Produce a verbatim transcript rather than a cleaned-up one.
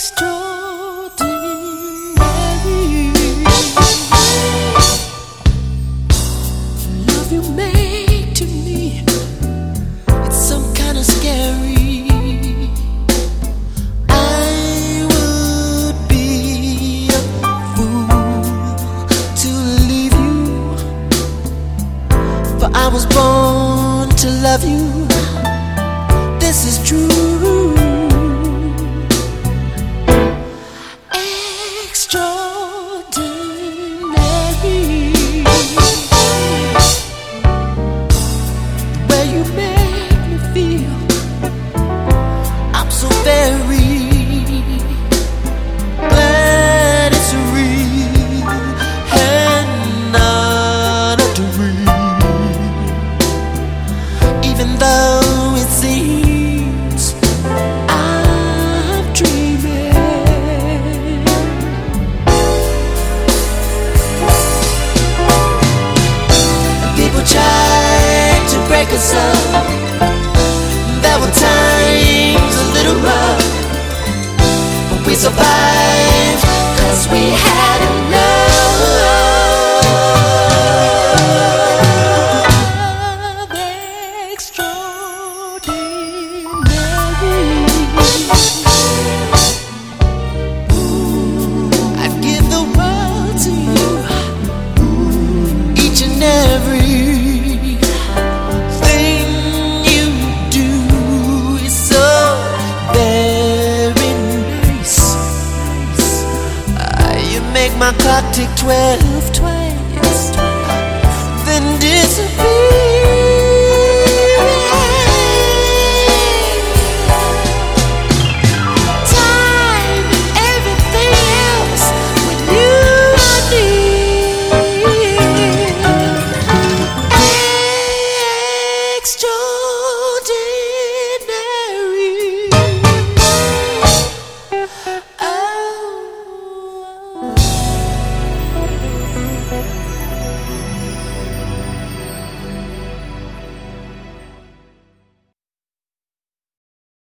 Love you make to me, it's some kind of scary. I would be a fool to leave you, for I was born to love you. This is true. Even though it seems I'm dreaming, people tried to break us up. There were times a little rough, but we survived 'cause we had enough. I'd give the world to you. Each and every thing you do is so very nice. Uh, you make my clock tick twelve